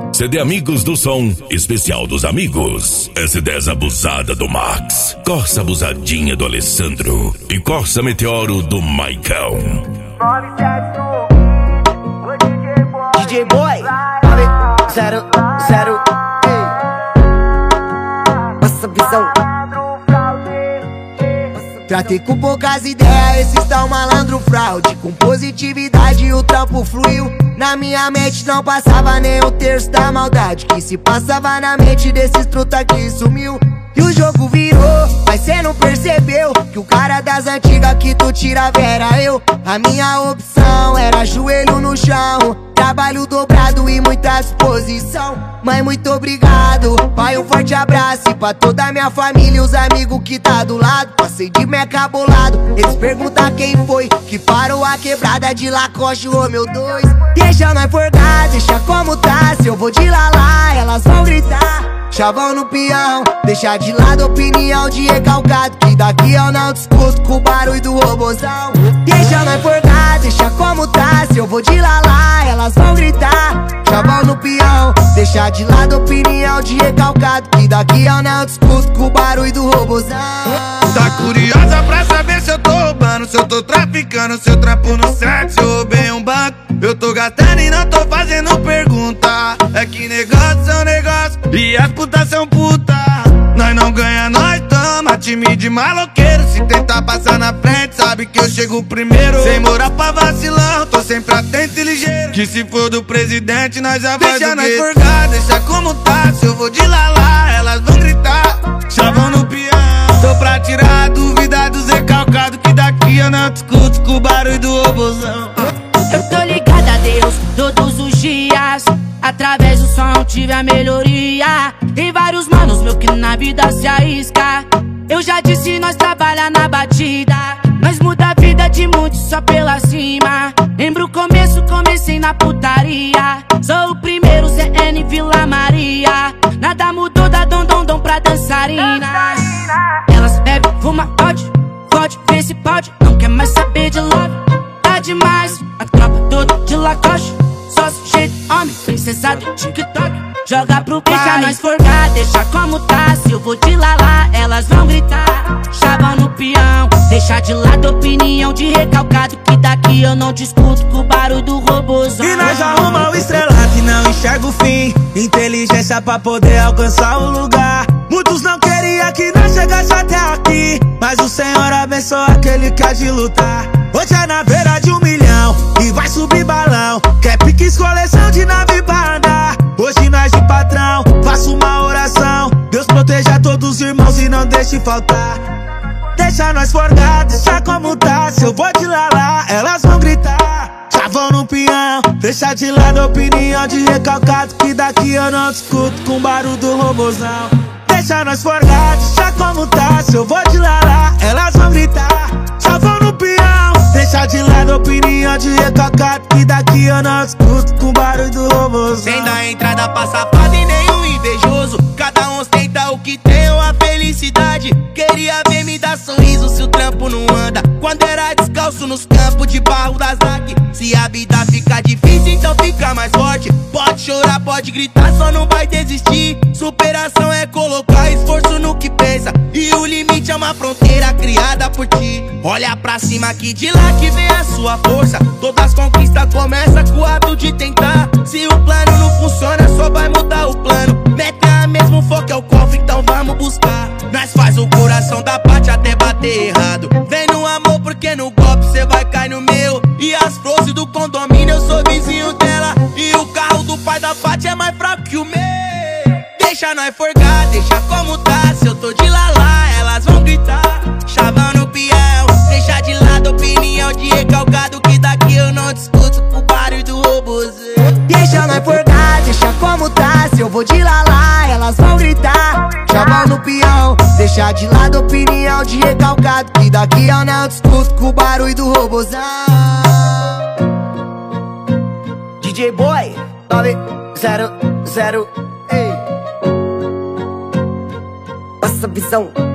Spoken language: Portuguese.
CD Amigos do Som, especial dos amigos. S10 abusada do Max, Corsa abusadinha do Alessandro e Corsa Meteoro do Maicão. DJ Boy, 900, passa visão. Tratei com poucas ideias, esses tão malandro fraude. Com positividade o trampo fluiu. Na minha mente não passava nem um terço da maldade que se passava na mente desses truta que sumiu. E o jogo virou, mas cê não percebeu que o cara das antigas que tu tirava era eu. A minha opção era joelho no chão, trabalho dobrado e muita disposição. Mãe, muito obrigado, pai, um forte abraço. E pra toda a minha família e os amigos que tá do lado. Passei de meca bolado, eles perguntam quem foi que parou a quebrada de Lacoste, ô meu dois. Deixa nós forgar, deixa como tá. Se eu vou de lá, elas vão gritar. Chavão no peão, deixa de lado a opinião de recalcado, que daqui eu não discuto com o barulho do robozão. Deixa nós forgar, deixa como tá. Se eu vou de lá, elas vão gritar. Chavão no peão, deixa de lado a opinião de recalcado, que daqui eu não discuto com o barulho do robozão. Tá curiosa pra saber se eu tô roubando, se eu tô traficando, se eu trampo no set, se eu roubei um banco. Eu tô gastando e não tô fazendo pergunta. É que negócio é um negócio e as putas são puta. Nós não ganha, nós toma. Time de maloqueiro, se tentar passar na frente sabe que eu chego primeiro. Sem moral pra vacilão, tô sempre atento e ligeiro, que se for do presidente nós já vai. Deixa nós forgar, deixa como tá. Se eu vou de lá, elas vão gritar. Chavão no peão, tô pra tirar a dúvida dos recalcados, que daqui eu não discuto com o barulho do robozão. Eu tô ligada a Deus todos os dias, através do som tive a melhoria. Tem vários manos meu que na vida se arrisca. Eu já disse, nós trabalha na batida, nós muda a vida de muitos só pela cima. Lembro o começo, comecei na putaria. Sou o primeiro ZN Vila Maria. Nada mudou da dom pra dançarina. Elas bebem, fuma, pode, vê se pode. Não quer mais saber de love, tá demais. A tropa toda de Lacoste, só sujeito, homem, princesa do TikTok. Joga pro pai. Deixa nós forgar, deixa como tá. Se eu vou de lá, elas vão gritar. Chavão no peão, deixa de lado a opinião de recalcado, que daqui eu não discuto com o barulho do robôzão. E nós arruma o estrelato e não enxerga o fim. Inteligência pra poder alcançar o lugar. Muitos não queriam que nós chegasse até aqui, mas o Senhor abençoa aquele que há de lutar. Hoje é na beira de 1 milhão e vai subir balão. Quer piques, coleção de nave pra andar. Hoje nós de patrão, faço uma oração. Deus proteja todos os irmãos e não deixe faltar. Deixa nós forgar, deixa como tá. Se eu vou de lá, elas vão gritar. Chavão no peão, deixa de lado a opinião de recalcado, que daqui eu não discuto com o barulho do robozão. Deixa nós forgar, deixa como tá. Se eu vou de lá, elas vão gritar. Chavão no peão, deixa de lado a opinião de recalcado, que daqui eu não discuto com o barulho do robozão. Sem dar entrada pra safado e nenhum invejoso, cada um ostenta o que tem ou a felicidade. Queria ver me dar sorriso se o trampo não anda. Quando era descalço nos campos de barro da ZAC. Se a vida fica difícil, então fica mais forte. Pode chorar, pode gritar, só não vai desistir. Superação é colocar esforço no que pensa, e o limite é uma fronteira criada por ti. Olha pra cima que de lá que vem a sua força. Todas as conquistas começam com o ato de tentar. Se o plano não funciona, só vai mudar o plano. Meta mesmo, foco é o cofre, então vamos buscar. Nós faz o coração da parte até bater errado. Vem no amor porque no golpe cê vai cair no meu. E as flores do condomínio eu sou vizinho dela, e o carro do pai da Paty é mais fraco que o meu. Deixa nós forgar, deixa como tá. Se eu tô de lá, elas vão gritar. Chavão no peão, deixa de lado a opinião de recalcado, que daqui eu não discuto com o barulho do robôzão. Deixa nós forgar, deixa como tá. Se eu vou de lá, elas vão gritar. Chavão no peão, deixa de lado a opinião de recalcado, que daqui eu não discuto com o barulho do robozão. DJ Boy, 900, passa visão.